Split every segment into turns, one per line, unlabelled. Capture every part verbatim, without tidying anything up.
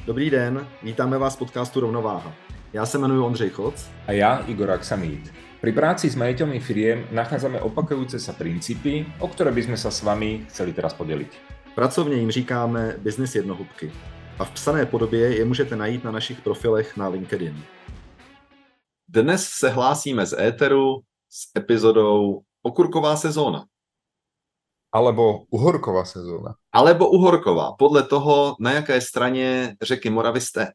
Dobrý den, vítáme vás v podcastu Rovnováha. Já se jmenuji Ondřej Choc.
A ja, Igor Aksamit. Pri práci s majiteľmi firiem nachádzame opakujúce sa princípy, o ktoré by sme sa s vami chceli teraz podeliť.
Pracovně jim říkáme business jednohubky. A v psané podobě je můžete najít na našich profilech na LinkedIn. Dnes se hlásíme z éteru s epizodou Okurková sezóna.
Alebo uhorková sezóna.
Alebo uhorková, podle toho, na jaké straně řeky Moravy jste.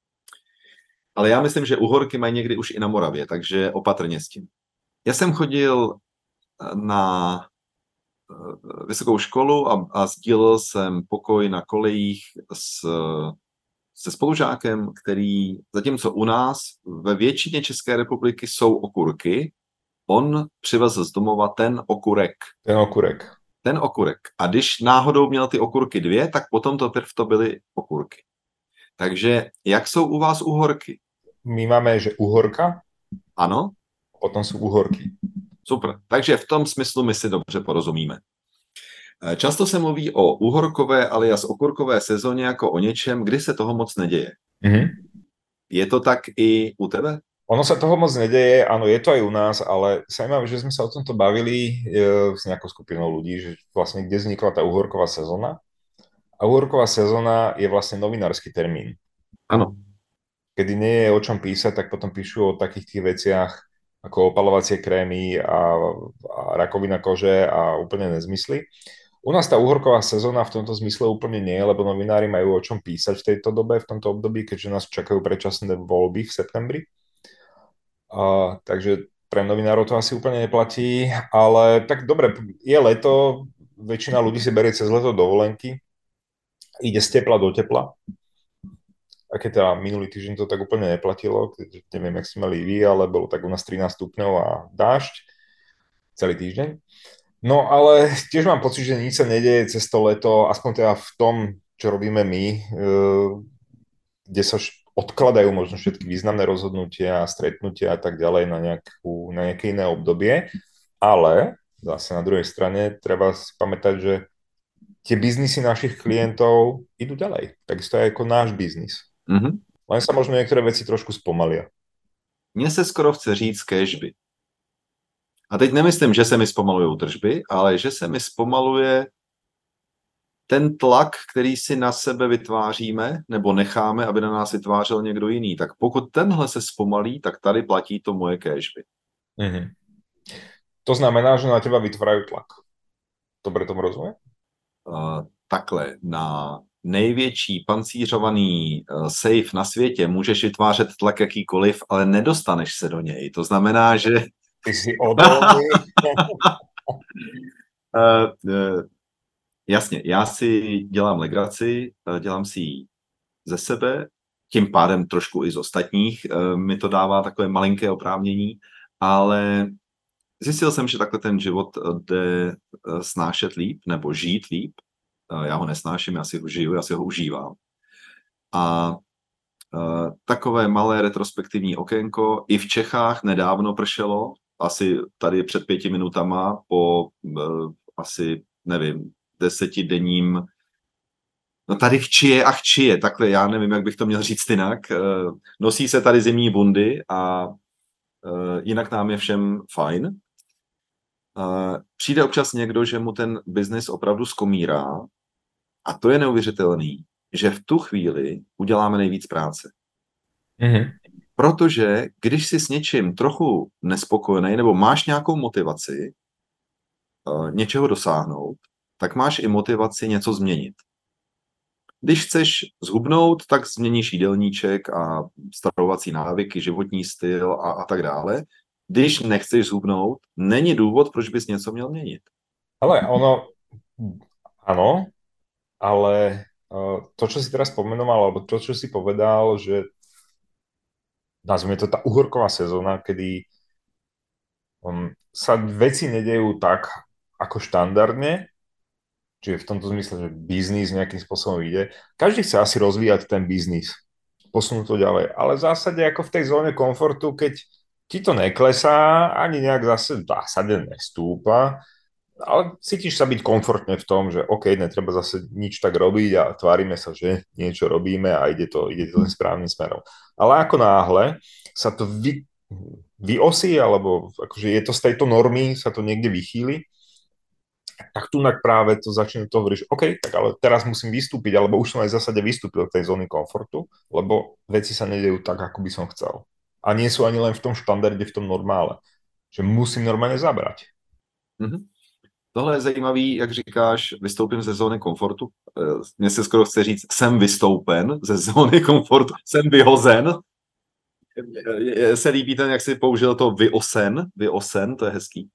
Ale já myslím, že uhorky mají někdy už i na Moravě, takže opatrně s tím. Já jsem chodil na vysokou školu a, a sdílel jsem pokoj na kolejích s, se spolužákem, který, zatímco u nás ve většině České republiky jsou okurky, on přivezl z domova ten okurek.
Ten okurek.
Ten okurek. A když náhodou měl ty okurky dvě, tak potom to prv to byly okurky. Takže jak jsou u vás uhorky?
My máme, že uhorka.
Ano.
Potom jsou uhorky.
Super. Takže v tom smyslu my si dobře porozumíme. Často se mluví o uhorkové alias okurkové sezóně jako o něčem, kdy se toho moc neděje.
Mm-hmm.
Je to tak i u tebe?
Ono sa toho moc nedeje, áno, je to aj u nás, ale zaujímavé, že sme sa o tomto bavili e, s nejakou skupinou ľudí, že vlastne kde vznikla tá uhorková sezóna. A uhorková sezóna je vlastne novinársky termín.
Áno.
Kedy nie je o čom písať, tak potom píšu o takých tých veciach ako opalovacie krémy a, a rakovina kože a úplne nezmysly. U nás tá uhorková sezóna v tomto zmysle úplne nie, lebo novinári majú o čom písať v tejto dobe, v tomto období, keďže nás čakajú predčasné voľby v septembri. Uh, takže pre novinárov to asi úplne neplatí, ale tak dobre, je leto, väčšina ľudí si berie cez leto dovolenky, ide z tepla do tepla. A keď teda minulý týždeň to tak úplne neplatilo, neviem, jak si mali vy, ale bolo tak u nás trinásť stupňov a dážď celý týždeň. No ale tiež mám pocit, že nič sa nedieje cez to leto, aspoň teda v tom, čo robíme my, uh, kde sa odkladajú možno všetky významné rozhodnutia, stretnutia a tak ďalej na, nejakú, na nejaké iné obdobie. Ale zase na druhej strane treba si pamätať, že tie biznisy našich klientov idú ďalej. Takisto aj ako náš biznis.
Mm-hmm.
Len sa možno niektoré veci trošku spomalia.
Mně se skoro chce říct cashby. A teď nemyslím, že se mi zpomalují tržby, ale že se mi zpomaluje ten tlak, který si na sebe vytváříme, nebo necháme, aby na nás vytvářel někdo jiný. Tak pokud tenhle se zpomalí, tak tady platí to moje cashby.
Mm-hmm. To znamená, že na teba vytvárajú tlak. Dobre tomu rozumiem?
Uh, takhle, na největší pancířovaný uh, safe na světě můžeš vytvářet tlak jakýkoliv, ale nedostaneš se do něj. To znamená, že...
Ty si odolný.
uh, uh, Jasně, já si dělám legraci, dělám si ji ze sebe, tím pádem trošku i z ostatních, mi to dává takové malinké oprávnění, ale zjistil jsem, že takhle ten život jde snášet líp, nebo žít líp. Já ho nesnáším, já si ho žiju, já si ho užívám. A takové malé retrospektivní okénko, i v Čechách nedávno pršelo, asi tady před pěti minutama, po asi, nevím, desetidenním, no tady chčije a chčije, takhle já nevím, jak bych to měl říct jinak. Nosí se tady zimní bundy a jinak nám je všem fajn. Přijde občas někdo, že mu ten biznis opravdu skomírá a to je neuvěřitelný, že v tu chvíli uděláme nejvíc práce.
Mm-hmm.
Protože když jsi s něčím trochu nespokojený nebo máš nějakou motivaci něčeho dosáhnout, tak máš i motivaci něco změnit. Když chceš zhubnout, tak změníš jídelníček a stravovací návyky, životní styl a, a tak dále. Když nechceš zhubnout, není důvod, proč bys něco měl měnit.
Ale ono, áno, ale to, čo si teraz pomenoval, alebo to, čo si povedal, že nazvime to tá uhorková sezóna, kedy um, sa veci nedejú tak, ako štandardne, čiže v tomto zmysle, že biznis nejakým spôsobom ide. Každý chce asi rozvíjať ten biznis, posunúť to ďalej, ale v zásade ako v tej zóne komfortu, keď ti to neklesá, ani nejak zase v zásade nestúpa, Ale cítiš sa byť komfortne v tom, že OK, netreba zase nič tak robiť a tvárime sa, že niečo robíme a ide to, ide to tým správnym smerom. Ale ako náhle sa to vy, vyosí, alebo akože je to z tejto normy, sa to niekde vychýli, tak tunak práve to začne to hovoriť, že OK, tak ale teraz musím vystúpiť, alebo už som aj v zásade vystúpil z tej zóny komfortu, lebo veci sa nedejú tak, ako by som chcel. A nie sú ani len v tom štandarde, v tom normále. Že musím normálne zabrať.
Mhm. Tohle je zajímavý, jak říkáš, vystoupím ze zóny komfortu. Mně se skoro chce říct, jsem vystoupen ze zóny komfortu, jsem vyhozen. Mně se líbí ten, jak jsi použil to vyosen, vyosen, to je hezký.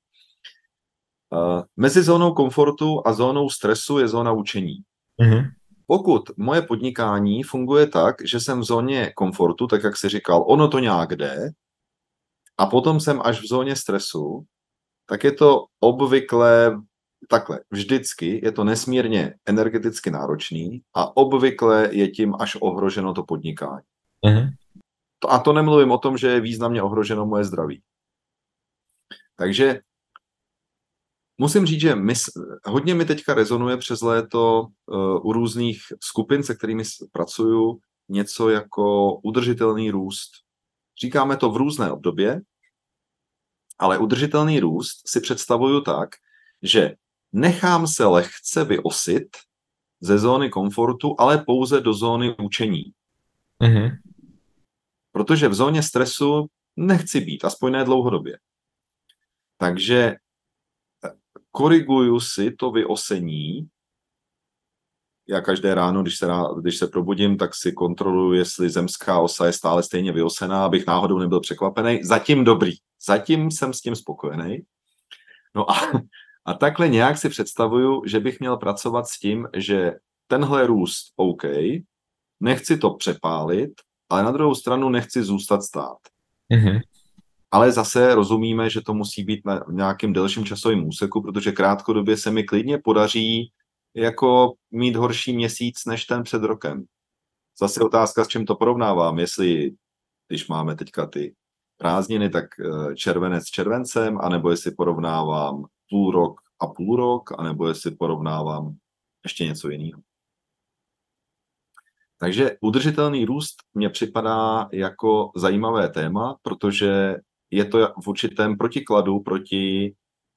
Mezi zónou komfortu a zónou stresu je zóna učení.
Mhm.
Pokud moje podnikání funguje tak, že jsem v zóně komfortu, tak jak jsi říkal, ono to nějak jde, a potom jsem až v zóně stresu, tak je to obvykle takhle. Vždycky je to nesmírně energeticky náročný a obvykle je tím až ohroženo to podnikání.
Mhm.
A to nemluvím o tom, že je významně ohroženo moje zdraví. Takže musím říct, že my, hodně mi teďka rezonuje přes léto uh, u různých skupin, se kterými pracuju, něco jako udržitelný růst. Říkáme to v různé obdobě, ale udržitelný růst si představuju tak, že nechám se lehce vyosit ze zóny komfortu, ale pouze do zóny učení.
Mhm.
Protože v zóně stresu nechci být, aspoň ne dlouhodobě. Takže koriguju si to vyosení. Já každé ráno, když se, když se probudím, tak si kontroluji, jestli zemská osa je stále stejně vyosená, abych náhodou nebyl překvapený. Zatím dobrý. Zatím jsem s tím spokojený. No a, a takhle nějak si představuju, že bych měl pracovat s tím, že tenhle růst OK, nechci to přepálit, ale na druhou stranu nechci zůstat stát.
Mhm.
Ale zase rozumíme, že to musí být na nějakým delším časovým úseku, protože krátkodobě se mi klidně podaří jako mít horší měsíc než ten před rokem. Zase otázka, s čím to porovnávám. Jestli, když máme teďka ty prázdniny, tak červenec s červencem, anebo jestli porovnávám půl rok a půl rok, anebo jestli porovnávám ještě něco jiného. Takže udržitelný růst mně připadá jako zajímavé téma, protože je to v určitém protikladu proti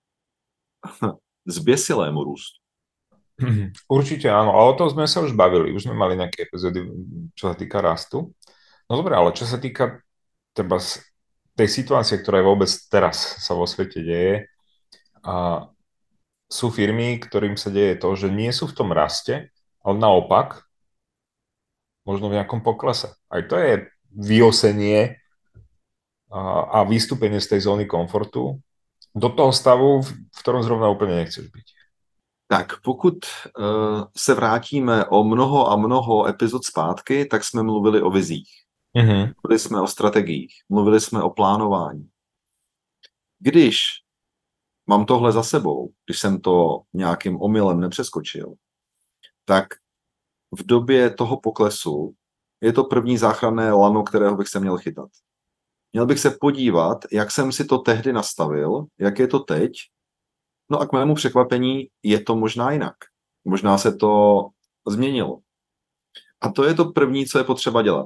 zběsilému růstu.
Určite áno, ale o tom sme sa už bavili, už sme mali nejaké epizódy, čo sa týka rastu. No dobré, ale čo sa týka teba tej situácie, ktorá je vôbec teraz sa vo svete deje, a sú firmy, ktorým sa deje to, že nie sú v tom raste, ale naopak, možno v nejakom poklese. Aj to je vyosenie a, a vystúpenie z tej zóny komfortu do toho stavu, v ktorom zrovna úplne nechceš byť.
Tak pokud uh, se vrátíme o mnoho a mnoho epizod zpátky, tak jsme mluvili o vizích.
Mm-hmm.
Mluvili jsme o strategiích, mluvili jsme o plánování. Když mám tohle za sebou, když jsem to nějakým omylem nepřeskočil, tak v době toho poklesu je to první záchranné lano, kterého bych se měl chytat. Měl bych se podívat, jak jsem si to tehdy nastavil, jak je to teď. No a k mému překvapení je to možná jinak. Možná se to změnilo. A to je to první, co je potřeba dělat.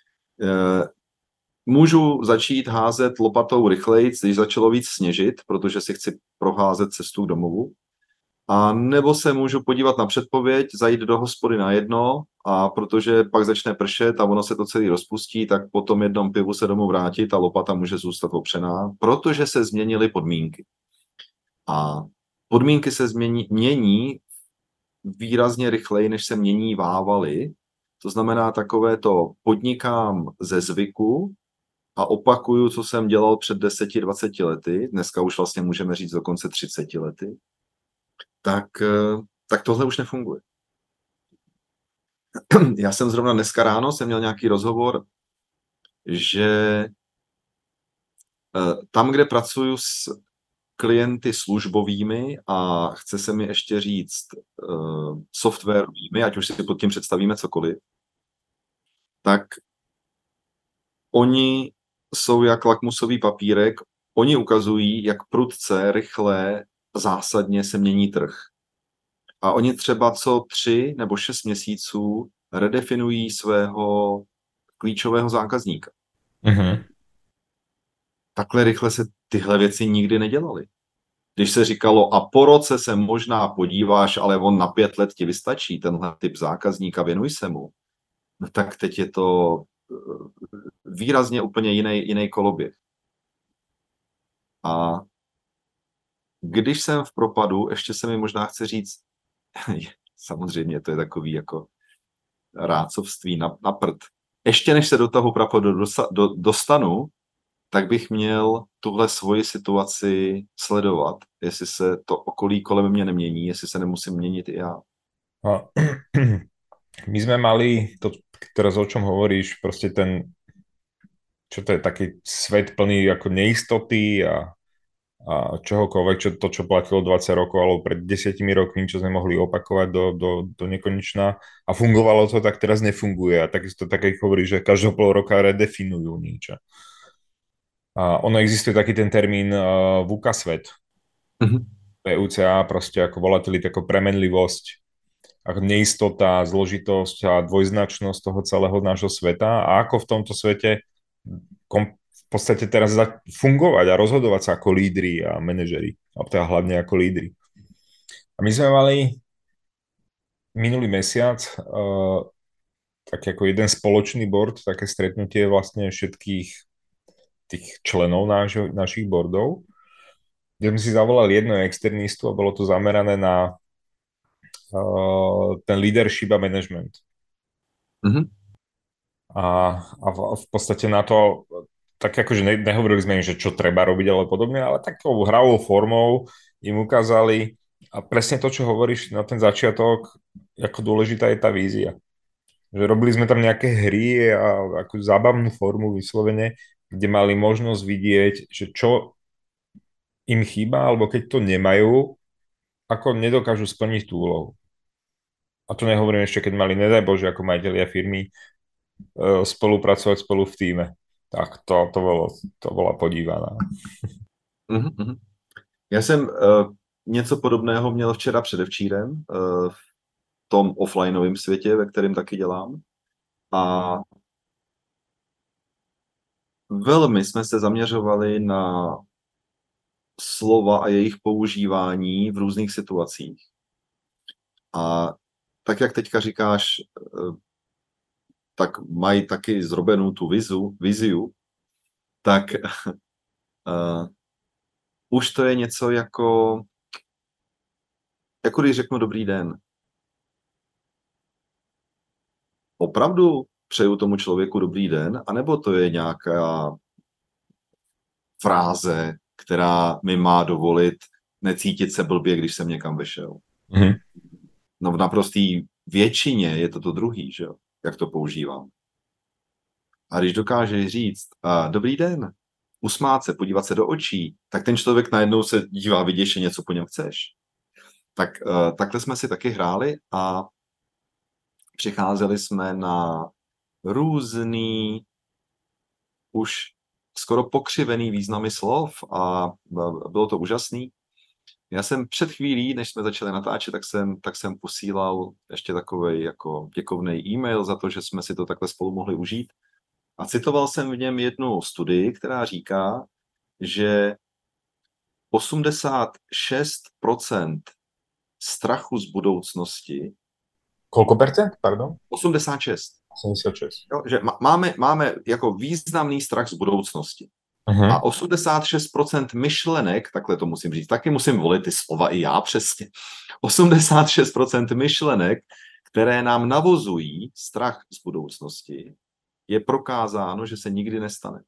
Můžu začít házet lopatou rychleji, když začalo víc sněžit, protože si chci proházet cestu k domovu. A nebo se můžu podívat na předpověď, zajít do hospody na jedno, a protože pak začne pršet a ono se to celý rozpustí, tak po tom jednom pivu se domů vrátit a lopata může zůstat opřená, protože se změnily podmínky. A podmínky se změní, mění výrazně rychleji, než se mění vávaly. To znamená takové to podnikám ze zvyku a opakuju, co jsem dělal před deseti dvaceti lety, dneska už vlastně můžeme říct dokonce třiceti lety, tak, tak tohle už nefunguje. Já jsem zrovna dneska ráno jsem měl nějaký rozhovor, že tam, kde pracuju s klienty službovými a chce se mi ještě říct uh, softwarovými, ať už si pod tím představíme cokoliv, tak oni jsou jak lakmusový papírek, oni ukazují, jak prudce, rychle zásadně se mění trh. A oni třeba co tři nebo šest měsíců redefinují svého klíčového zákazníka.
Uh-huh.
Takhle rychle se tyhle věci nikdy nedělaly. Když se říkalo, a po roce se možná podíváš, ale on na pět let ti vystačí, tenhle typ zákazníka, věnuj se mu, no tak teď je to výrazně úplně jiný, jiný koloběh. A když jsem v propadu, ještě se mi možná chce říct, samozřejmě to je takový jako rácovství na, na prd. Ještě než se do toho propadu do, dostanu, tak bych měl tuhle svoji situaci sledovat, jestli se to okolí kolem mě nemění, jestli se nemusím měnit i já.
A my sme mali, to, teraz o čom hovoríš, proste ten, čo to je, taký svet plný ako neistoty a, a čohokoľvek, čo, to, čo platilo dvadsať rokov, alebo pred desiatimi rokmi, čo sme mohli opakovať do, do, do nekonečna a fungovalo to, tak teraz nefunguje. A takisto tak, ako hovoríš, že každého pol roka redefinujú niečo. A ono existuje taký ten termín uh, VUCA svet. Mm-hmm. P U C A, proste ako volatilita, ako premenlivosť, ako neistota, zložitosť a dvojznačnosť toho celého nášho sveta a ako v tomto svete kom, v podstate teraz fungovať a rozhodovať sa ako lídri a manažeri, a teda hlavne ako lídri. A my sme mali minulý mesiac uh, tak ako jeden spoločný board, také stretnutie vlastne všetkých tých členov náš, našich boardov, kde sme si zavolali jedného externistu a bolo to zamerané na uh, ten leadership a management.
Mm-hmm.
A, a v, v podstate na to, tak akože ne, nehovorili sme im, že čo treba robiť, ale podobne, ale takou hravou formou im ukázali a presne to, čo hovoríš na ten začiatok, ako dôležitá je tá vízia. Že robili sme tam nejaké hry a akú zábavnú formu vyslovene, kde mali možnosť vidieť, že čo im chýba, alebo keď to nemajú, ako nedokážu splniť tú úlohu. A to nehovorím ešte, keď mali, nedaj Bože, ako majitelia firmy uh, spolupracovať spolu v týme. Tak to, to, bolo, to bola podívaná.
Mm-hmm. Já jsem uh, něco podobného měl včera předevčírem uh, v tom offlineovém světě, ve kterém taky dělám. A velmi jsme se zaměřovali na slova a jejich používání v různých situacích. A tak, jak teďka říkáš, tak mají taky zrobenou tu vizu, viziu, tak uh, už to je něco jako, jako když řeknu dobrý den. Opravdu přeju tomu člověku dobrý den, anebo to je nějaká fráze, která mi má dovolit necítit se blbě, když jsem někam vešel. Mm-hmm. No v naprostý většině je to to druhý, že jo, jak to používám. A když dokážeš říct a, dobrý den, usmát se, podívat se do očí, tak ten člověk najednou se dívá vyděšeně, co po něm chceš. Tak uh, takhle jsme si taky hráli a přicházeli jsme na různý už skoro pokřivený významy slov a bylo to úžasný. Já jsem před chvílí, než jsme začali natáčet, tak jsem, tak jsem posílal ještě takovej jako děkovný e-mail za to, že jsme si to takhle spolu mohli užít. A citoval jsem v něm jednu studii, která říká, že osmdesát šest procent strachu z budoucnosti.
Koľko percent, pardon?
osmdesát šest.
osmdesát šest.
Jo, že máme, máme jako významný strach z budoucnosti. Uh-huh. A osmdesát šest procent myšlenek, takhle to musím říct, taky musím volit ty slova i já přesně. osmdesát šest procent myšlenek, které nám navozují strach z budoucnosti, je prokázáno, že se nikdy nestane.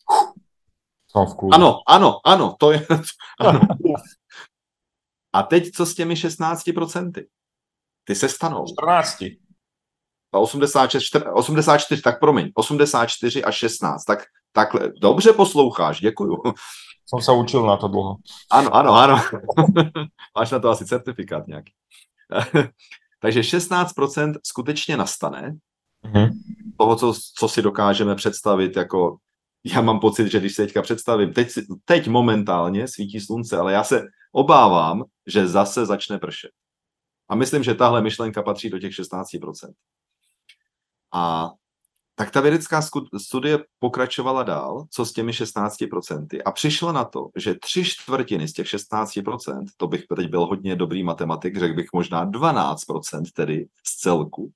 Ano, ano, ano, to je... Ano. A teď co s těmi šestnácti procenty? Ty se stanou.
čtrnáct.
A osmdesát šest, osmdesát čtyři, tak promiň, osmdesát čtyři a šestnáct, tak takhle, dobře posloucháš, děkuju.
Som sa učil na to dlho.
Ano, ano, ano. Máš na to asi certifikát nějaký. Takže šestnáct procent skutečně nastane, mm-hmm. toho, co, co si dokážeme představit, jako já mám pocit, že když se teďka představím, teď, teď momentálně svítí slunce, ale já se obávám, že zase začne pršet. A myslím, že tahle myšlenka patří do těch šestnáct procent. A tak ta vědecká studie pokračovala dál, co s těmi šestnáct procenty, a přišla na to, že tři čtvrtiny z těch šestnáct procent, to bych teď byl hodně dobrý matematik, řekl bych možná dvanáct procent tedy z celku,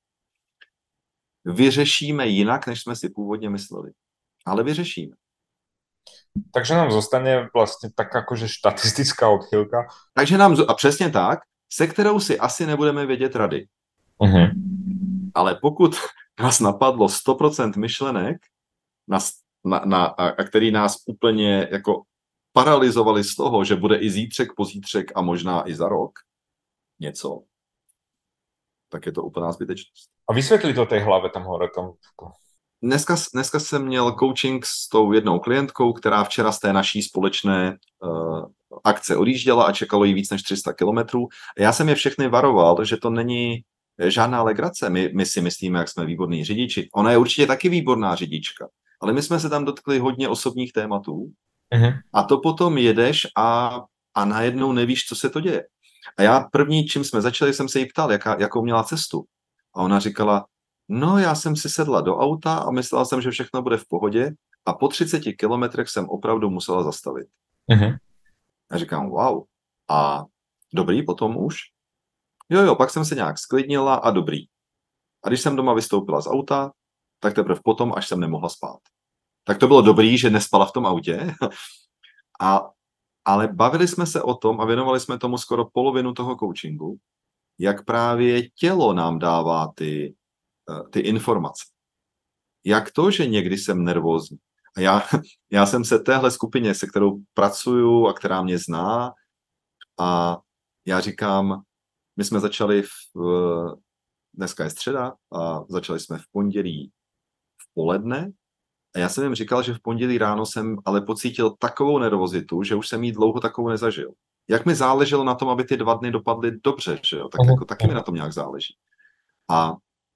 vyřešíme jinak, než jsme si původně mysleli. Ale vyřešíme.
Takže nám zostane vlastně tak jakože štatistická odchylka.
Takže nám, a přesně tak, se kterou si asi nebudeme vědět rady.
Uh-huh.
Ale pokud nás napadlo sto procent myšlenek, na, na, na, a který nás úplně jako paralyzovali z toho, že bude i zítřek, pozítřek a možná i za rok něco, tak je to úplná zbytečnost.
A vysvětli to té hlavě tam hore. Tam...
Dneska, dneska jsem měl coaching s tou jednou klientkou, která včera z té naší společné uh, akce odjížděla a čekalo jí víc než tři sta kilometrů. Já jsem je všechny varoval, že to není žádná legrace. My, my si myslíme, jak jsme výborní řidiči. Ona je určitě taky výborná řidička, ale my jsme se tam dotkli hodně osobních tématů. Uh-huh. A to potom jedeš a, a najednou nevíš, co se to děje. A já první, čím jsme začali, jsem se jí ptal, jaká, jakou měla cestu. A ona říkala, no já jsem si sedla do auta a myslela jsem, že všechno bude v pohodě a po třiceti kilometrech jsem opravdu musela zastavit. Uh-huh. A říkám, wow. A dobrý potom už? Jo, jo, pak jsem se nějak sklidnila a dobrý. A když jsem doma vystoupila z auta, tak teprve potom, až jsem nemohla spát. Tak to bylo dobrý, že nespala v tom autě. A, ale bavili jsme se o tom a věnovali jsme tomu skoro polovinu toho coachingu, jak právě tělo nám dává ty, ty informace. Jak to, že někdy jsem nervózní. A já, já jsem se téhle skupině, se kterou pracuju a která mě zná, a já říkám, my jsme začali v, dneska je středa a začali jsme v pondělí v poledne a já jsem jim říkal, že v pondělí ráno jsem ale pocítil takovou nervozitu, že už jsem jí dlouho takovou nezažil. Jak mi záleželo na tom, aby ty dva dny dopadly dobře, že jo? Tak uh-huh. jako, taky mi na tom nějak záleží. A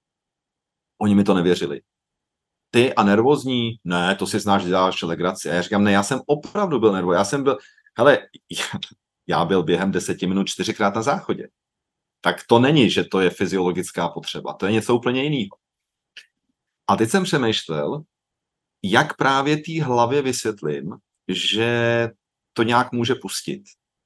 oni mi to nevěřili. Ty a nervózní? Ne, to si znáš, děláš legraci. A já říkám, ne, já jsem opravdu byl nervózní. Já jsem byl, hele, já, já byl během deseti minut čtyřikrát na záchodě. Tak to není, že to je fyziologická potřeba. To je něco úplně jiného. A teď jsem přemýšlel, jak právě té hlavě vysvětlím, že to nějak může pustit.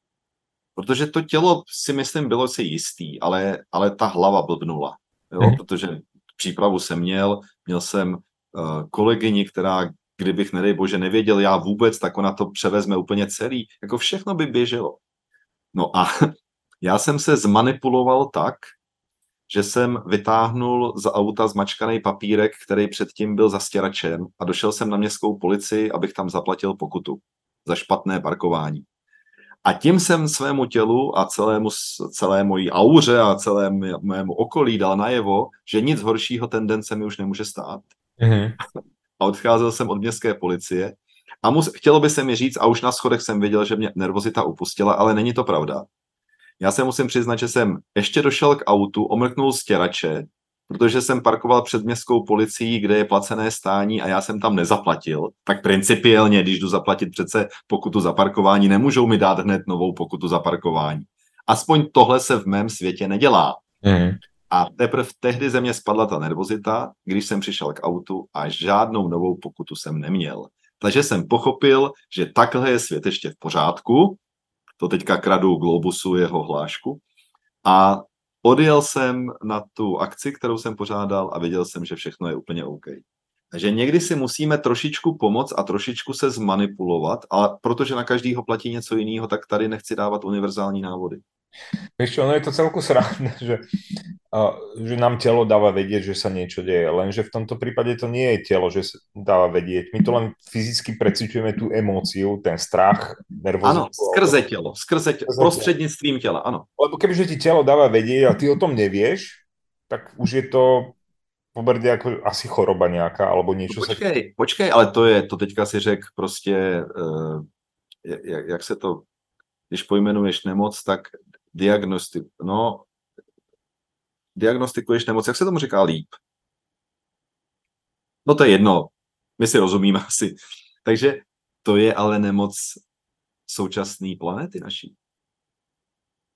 Protože to tělo si myslím bylo si jistý, ale, ale ta hlava blbnula. Jo? Hmm. Protože přípravu jsem měl, měl jsem uh, kolegyni, která, kdybych, nedej bože, nevěděl já vůbec, tak ona to převezme úplně celý. Jako všechno by běželo. No a já jsem se zmanipuloval tak, že jsem vytáhnul z auta zmačkaný papírek, který předtím byl zastěračem, a došel jsem na městskou policii, abych tam zaplatil pokutu za špatné parkování. A tím jsem svému tělu a celému, celé mojí auře a celému mému okolí dal najevo, že nic horšího ten den se mi už nemůže stát. Mm-hmm. A odcházel jsem od městské policie a mus, chtělo by se mi říct, a už na schodech jsem viděl, že mě nervozita upustila, ale není to pravda. Já se musím přiznat, že jsem ještě došel k autu, omrknul stěrače, protože jsem parkoval před městskou policií, kde je placené stání a já jsem tam nezaplatil. Tak principiálně, když jdu zaplatit přece pokutu za parkování, nemůžou mi dát hned novou pokutu za parkování. Aspoň tohle se v mém světě nedělá. Mm. A teprve tehdy ze mě spadla ta nervozita, když jsem přišel k autu a žádnou novou pokutu jsem neměl. Takže jsem pochopil, že takhle je svět ještě v pořádku. To teďka kradu Globusu jeho hlášku. A odjel jsem na tu akci, kterou jsem pořádal, a věděl jsem, že všechno je úplně OK. Takže někdy si musíme trošičku pomoct a trošičku se zmanipulovat, ale protože na každýho platí něco jiného, tak tady nechci dávat univerzální návody.
Víš čo, ono je to celku srandné, že, uh, že nám telo dáva vedieť, že sa niečo deje, lenže v tomto prípade to nie je telo, že sa dáva vedieť. My to len fyzicky precíťujeme tú emóciu, ten strach, nervozitu.
Ano, skrze telo, skrze telo, prostřednictvím těla, ano.
Lebo kebyže ti telo dáva vedieť a ty o tom nevieš, tak už je to poberte ako asi choroba nejaká, alebo niečo.
No, počkej, sa... počkej, ale to je, to teďka si řek prostě, uh, jak, jak se to, když pojmenuješ nemoc, tak diagnostik, no, diagnostikuješ nemoc, jak se tomu říká líp? No to je jedno, my si rozumíme asi. Takže to je ale nemoc současné planety naší.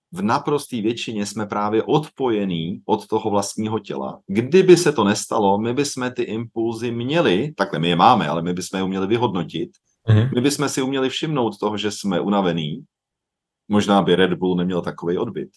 v naprosté většině jsme právě odpojení od toho vlastního těla. Kdyby se to nestalo, my bychom ty impulzy měli, takhle my je máme, ale my bychom je uměli vyhodnotit,
Mhm.
my bychom si uměli všimnout toho, že jsme unavení. Možná by Red Bull neměl takový odbyt.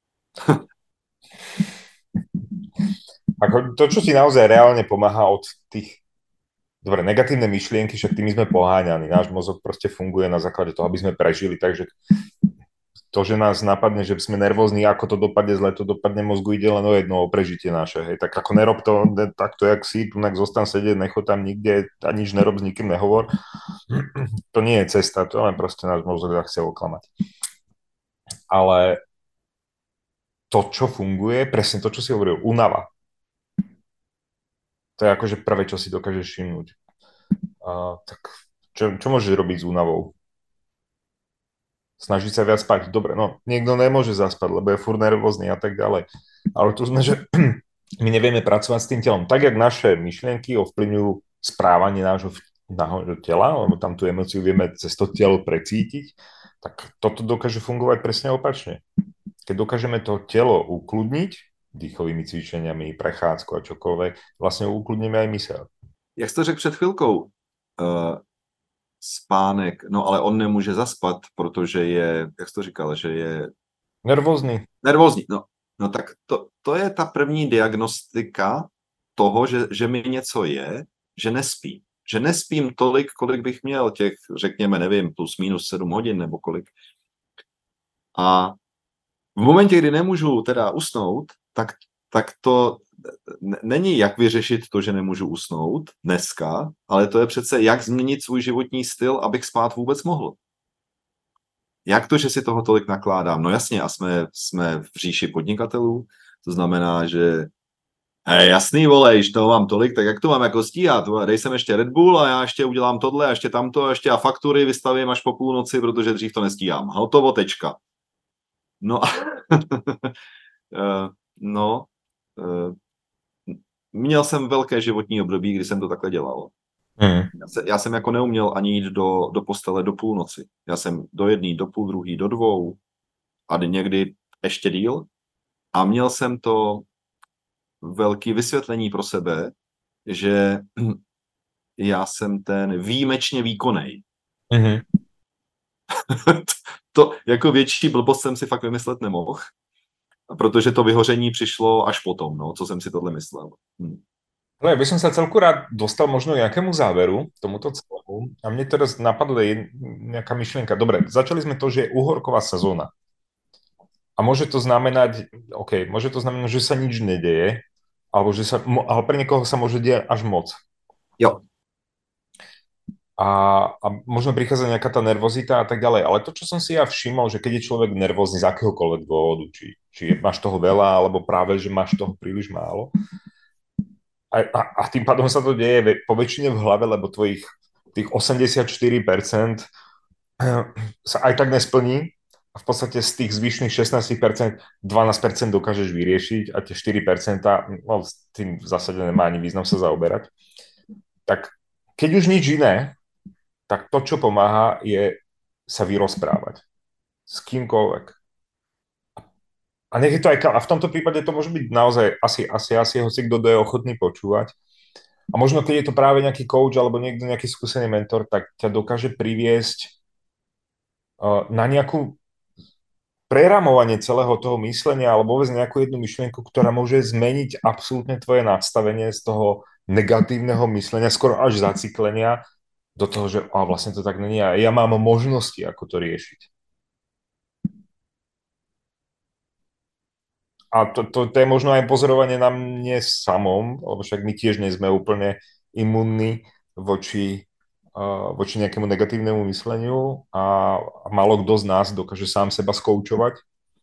Ako to, čo ti naozaj reálne pomáha od tých dobre, negatívne myšlienky, však tými sme poháňaní. Náš mozog proste funguje na základe toho, aby sme prežili, takže to, že nás napadne, že sme nervózni, ako to dopadne zle, to dopadne mozgu, ide len o jedno, o prežitie naše. Hej. Tak ako nerob to takto, jak si, tunak zostan sedieť, nechod tam nikde a nič nerob, s nikým nehovor. To nie je cesta, to len proste náš mozog chce oklamať. Ale to, čo funguje, presne to, čo si hovoril, únava. To je akože prvé, čo si dokážeš všimnúť. Uh, tak čo, čo môžeš robiť s únavou? Snažiť sa viac spať. Dobre, no, niekto nemôže zaspať, lebo je furt nervózny a tak ďalej. Ale tu sme, že my nevieme pracovať s tým telom. Tak, jak naše myšlienky ovplyvňujú správanie nášho, nášho tela, lebo tam tú emóciu vieme cez to telo precítiť, tak toto dokáže fungovať presne opačne. Keď dokážeme to telo ukludniť dýchovými cvičeniami, prechádzkou a čokoľvek, vlastne ukludníme aj myseľ.
Jak jsi to řekl před chvilkou, uh, spánek, no ale on nemůže zaspat, protože je, jak jsi to říkal, že je...
Nervózny.
Nervózní, no. No tak to, to je ta první diagnostika toho, že, že mi něco je, že nespím. Že nespím tolik, kolik bych měl, těch, řekněme, nevím, plus minus sedm hodin nebo kolik. A v momentě, kdy nemůžu teda usnout, tak, tak to není jak vyřešit to, že nemůžu usnout dneska, ale to je přece jak změnit svůj životní styl, abych spát vůbec mohl. Jak to, že si toho tolik nakládám? No jasně, a jsme, jsme v říši podnikatelů, to znamená, že hej, jasný, vole, když toho mám tolik, tak jak to mám jako stíhat? Dej sem ještě Red Bull a já ještě udělám tohle, a ještě tamto, a ještě a faktury vystavím až po půlnoci, protože dřív to nestíhám. Hotovo, tečka. No, no, měl jsem velké životní období, kdy jsem to takhle dělal. Hmm. Já, se, já jsem jako neuměl ani jít do, do postele do půlnoci. Já jsem do jedné, do půl druhý, do dvou a někdy ještě díl. A měl jsem to velké vysvětlení pro sebe, že já jsem ten výjimečně výkonnej. Mm-hmm. To jako větší blbost jsem si fakt vymyslet nemohl, protože to vyhoření přišlo až potom, no, co jsem si tohle myslel. Hm.
No ja by som sa celku rád dostal možno nejakému záveru tomuto celému. A mne teraz napadla nejaká myšlienka. Dobre, začali sme to, že je uhorková sezóna. A môže to znamenať, OK, môže to znamenať, že sa nič nedeje, alebo že sa, ale pre niekoho sa môže diať až moc.
Jo.
A, a možno prichádza nejaká tá nervozita a tak ďalej. Ale to, čo som si ja všimol, že keď je človek nervózny z akéhokoľvek dôvodu, či, či máš toho veľa, alebo práve, že máš toho príliš málo, A, a, a tým pádom sa to deje po väčšine v hlave, lebo tvojich tých osemdesiatštyri percent sa aj tak nesplní a v podstate z tých zvyšných šestnásť percent dvanásť percent dokážeš vyriešiť a tie štyri percentá, no s tým v zásade nemá ani význam sa zaoberať. Tak keď už nič iné, tak to, čo pomáha, je sa vyrozprávať s kýmkoľvek. A nech je to aj, a v tomto prípade to môže byť naozaj asi, asi, asi hoci kto je ochotný počúvať. A možno keď je to práve nejaký coach alebo niekto, nejaký skúsený mentor, tak ťa dokáže priviesť uh, na nejakú preramovanie celého toho myslenia alebo vôbec nejakú jednu myšlienku, ktorá môže zmeniť absolútne tvoje nastavenie z toho negatívneho myslenia, skoro až zaciklenia do toho, že a vlastne to tak není a ja mám možnosti, ako to riešiť. A to, to, to je možno aj pozorovanie na mne samom, lebo však my tiež nie sme úplne imunní voči, uh, voči nejakému negatívnemu mysleniu a, a málo kto z nás dokáže sám seba skoučovať.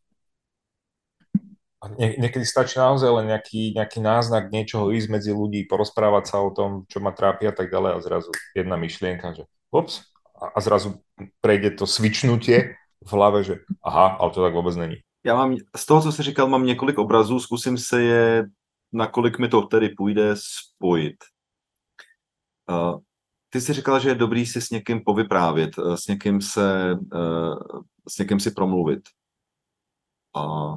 A nie, niekedy stačí naozaj len nejaký, nejaký náznak niečoho ísť medzi ľudí, porozprávať sa o tom, čo ma trápi a tak ďalej a zrazu jedna myšlienka, že ups, a, a zrazu prejde to svičnutie v hlave, že aha, ale to tak vôbec není.
Já mám, z toho, co jsi říkal, mám několik obrazů, zkusím se je, nakolik mi to tedy půjde, spojit. Uh, ty jsi říkal, že je dobrý si s někým povyprávět, uh, s někým se, uh, s někým si promluvit. A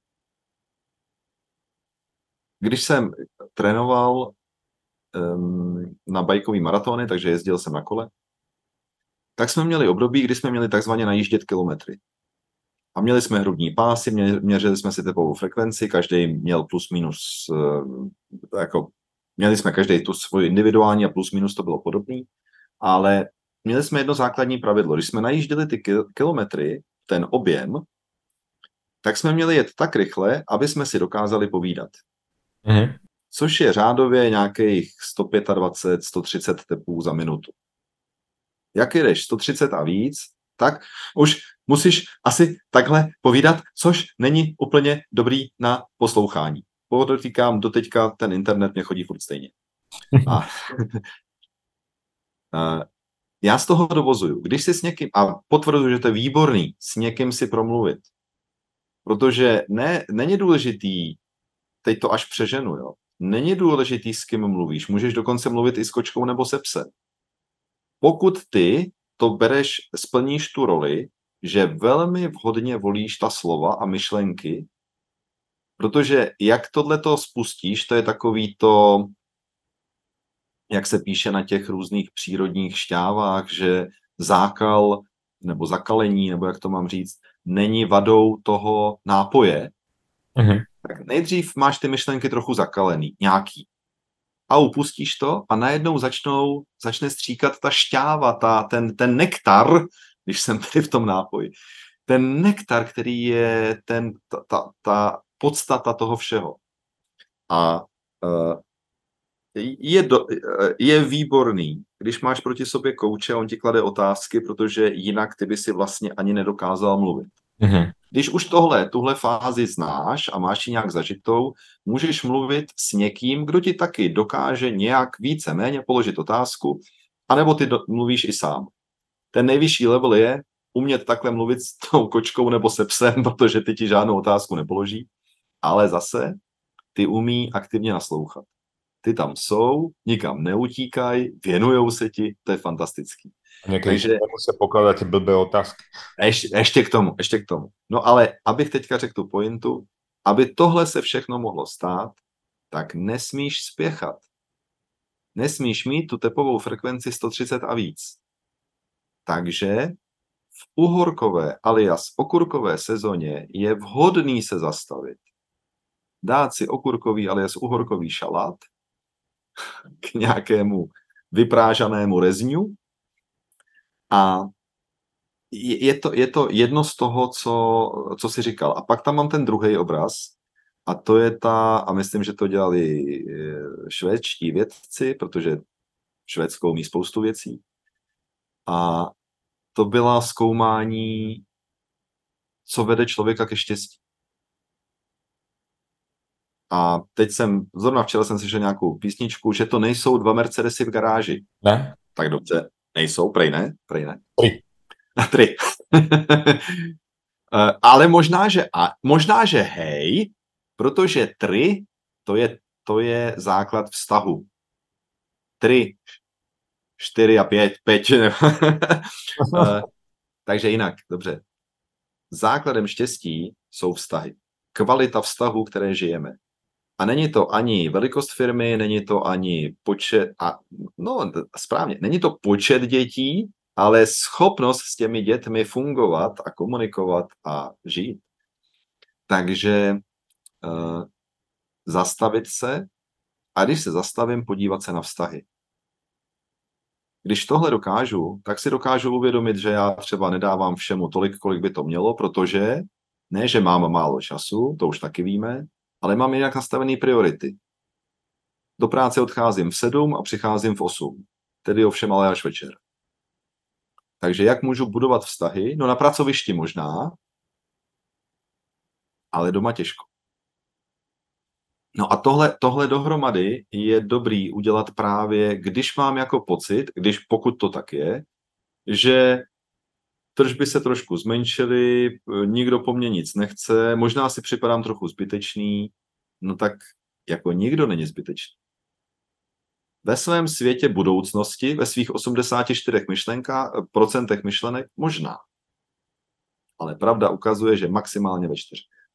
když jsem trénoval um, na bajkový maratony, takže jezdil jsem na kole, tak jsme měli období, kdy jsme měli takzvaně najíždět kilometry. A měli jsme hrudní pásy, měřili jsme si tepovou frekvenci, každý měl plus minus, jako, měli jsme každý tu svoji individuální a plus minus to bylo podobný, ale měli jsme jedno základní pravidlo. Když jsme najížděli ty kilometry, ten objem, tak jsme měli jet tak rychle, aby jsme si dokázali povídat.
Mm-hmm.
Což je řádově nějakých sto dvacet pět, sto třicet tepů za minutu. Jak jedeš sto třicet a víc, tak už musíš asi takhle povídat, což není úplně dobrý na poslouchání. Podotýkám, doteďka ten internet mě chodí furt stejně. A, a já z toho dovozuju. Když si s někým, a potvrduji, že to je výborný, s někým si promluvit. Protože ne, není důležitý, teď to až přeženu, jo, není důležitý, s kým mluvíš. Můžeš dokonce mluvit i s kočkou nebo se psem. Pokud ty to bereš, splníš tu roli, že velmi vhodně volíš ta slova a myšlenky, protože jak tohleto spustíš, to je takový to, jak se píše na těch různých přírodních šťávách, že zákal nebo zakalení, nebo jak to mám říct, není vadou toho nápoje,
mm-hmm.
tak nejdřív máš ty myšlenky trochu zakalený, nějaký. A upustíš to a najednou začnou, začne stříkat ta šťáva, ta, ten, ten nektar, když jsem tady v tom nápoji, ten nektar, který je ten, ta, ta, ta podstata toho všeho. A uh, je, do, je výborný, když máš proti sobě kouče a on ti klade otázky, protože jinak ty by si vlastně ani nedokázal mluvit.
Mm-hmm.
Když už tohle, tuhle fázi znáš a máš ji nějak zažitou, můžeš mluvit s někým, kdo ti taky dokáže nějak více-méně položit otázku, anebo ty do, mluvíš i sám. Ten nejvyšší level je umět takhle mluvit s tou kočkou nebo se psem, protože ty ti žádnou otázku nepoloží, ale zase ty umí aktivně naslouchat. Ty tam jsou, nikam neutíkají, věnujou se ti, to je fantastický.
Takže nemusí pokládat ty blbé otázky.
Ještě, ještě k tomu, ještě k tomu. No ale abych teďka řekl tu pointu, aby tohle se všechno mohlo stát, tak nesmíš spěchat. Nesmíš mít tu tepovou frekvenci sto třicet a víc. Takže v uhorkové alias okurkové sezóně je vhodný se zastavit. Dát si okurkový alias uhorkový šalát k nějakému vyprážanému rezňu a je to, je to jedno z toho, co, co jsi říkal. A pak tam mám ten druhý obraz a to je ta, a myslím, že to dělali švédští vědci, protože Švédsko umí spoustu věcí. A to byla zkoumání, co vede člověka ke štěstí. A teď jsem, zrovna včera jsem slyšel nějakou písničku, že to nejsou dva Mercedesy v garáži.
Ne?
Tak dobře, nejsou, prej ne, prej ne.
Tři.
Tři. Ale možná, že a, možná, že hej, protože tři, to je, to je základ vztahu. Tři, čtyři a pět, pět. Takže jinak, dobře. Základem štěstí jsou vztahy. Kvalita vztahu, které žijeme. A není to ani velikost firmy, není to ani počet, a, no správně, není to počet dětí, ale schopnost s těmi dětmi fungovat a komunikovat a žít. Takže uh, zastavit se a když se zastavím, podívat se na vztahy. Když tohle dokážu, tak si dokážu uvědomit, že já třeba nedávám všemu tolik, kolik by to mělo, protože ne, že mám málo času, to už taky víme, ale mám jinak nastavené priority. Do práce odcházím v sedm a přicházím v osm, tedy ovšem ale až večer. Takže jak můžu budovat vztahy? No na pracovišti možná, ale doma těžko. No a tohle, tohle dohromady je dobrý udělat právě, když mám jako pocit, když pokud to tak je, že tržby se trošku zmenšily, nikdo po mně nic nechce, možná si připadám trochu zbytečný, no tak jako nikdo není zbytečný. Ve svém světě budoucnosti, ve svých osmdesáti čtyřech myšlenka, procentech myšlenek možná. Ale pravda ukazuje, že maximálně ve čtyřech.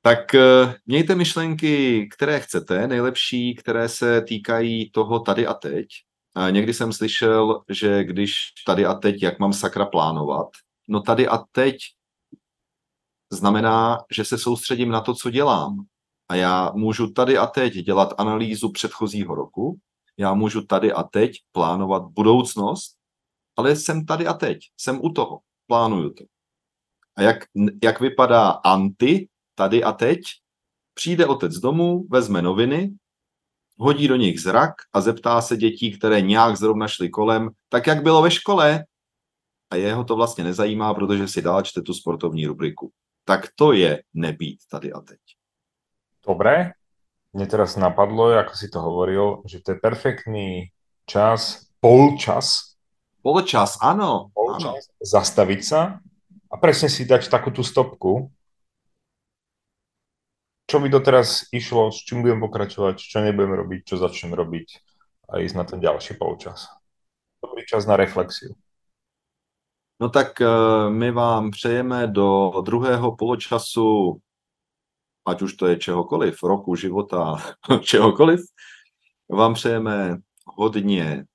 Tak mějte myšlenky, které chcete, nejlepší, které se týkají toho tady a teď. A někdy jsem slyšel, že když tady a teď, jak mám sakra plánovat, no tady a teď znamená, že se soustředím na to, co dělám. A já můžu tady a teď dělat analýzu předchozího roku, já můžu tady a teď plánovat budoucnost, ale jsem tady a teď, jsem u toho, plánuju to. A jak, jak vypadá anti tady a teď? Přijde otec domů, vezme noviny, hodí do nich zrak a zeptá se dětí, které nějak zrovna šly kolem, tak jak bylo ve škole? A jeho to vlastně nezajímá, protože si dál čte tu sportovní rubriku. Tak to je nebýt tady a teď.
Dobre, mne teraz napadlo, ako si to hovoril, že to je perfektný čas, polčas.
Polčas, áno.
Polčas, áno. Zastaviť sa a presne si dať takú tú stopku. Čo mi doteraz išlo, s čím budem pokračovať, čo nebudem robiť, čo začnem robiť a ísť na ten ďalší polčas. Dobrý čas na reflexiu.
No tak my vám přejeme do druhého poločasu, ať už to je čehokoliv, roku, života, čehokoliv, vám přejeme hodně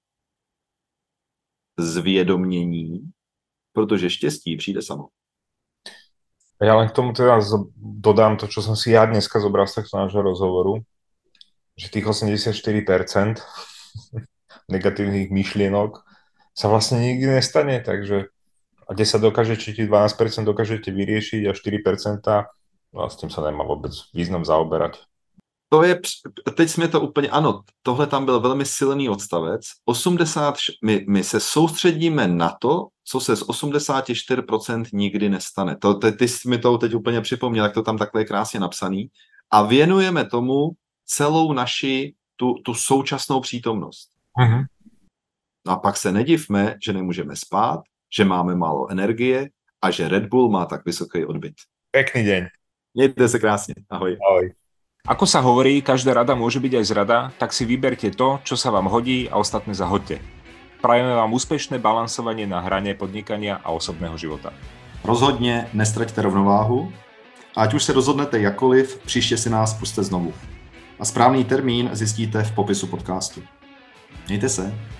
zvědomění, protože štěstí přijde samo.
Ja len k tomu teda dodám to, čo som si ja dneska zobral z takto nášho rozhovoru, že tých osemdesiatštyri percent negatívnych myšlienok sa vlastne nikdy nestane, takže a desať dokáže, či ti dvanásť percent dokážete vyriešiť a štyri percentá, no a s tím se nemá vůbec význam zaoberať.
To je, teď jsme to úplně, ano, tohle tam byl velmi silný odstavec. osmdesát, my, my se soustředíme na to, co se z osmdesát čtyři procent nikdy nestane. To, te, ty jsi mi to teď úplně připomněl, jak to tam takhle je krásně napsaný. A věnujeme tomu celou naši, tu, tu současnou přítomnost.
Uh-huh.
A pak se nedivme, že nemůžeme spát, že máme málo energie a že Red Bull má tak vysoký odbyt.
Pekný deň.
Mějte se krásně. Ahoj.
Ahoj.
Ako sa hovorí, každá rada môže byť aj zrada, tak si vyberte to, čo sa vám hodí a ostatné zahoďte. Prajeme vám úspešné balansovanie na hrane podnikania a osobného života.
Rozhodně nestraťte rovnováhu a ať už se rozhodnete jakkoliv, příště si nás pusťte znovu. A správný termín zjistíte v popisu podcastu. Mějte se.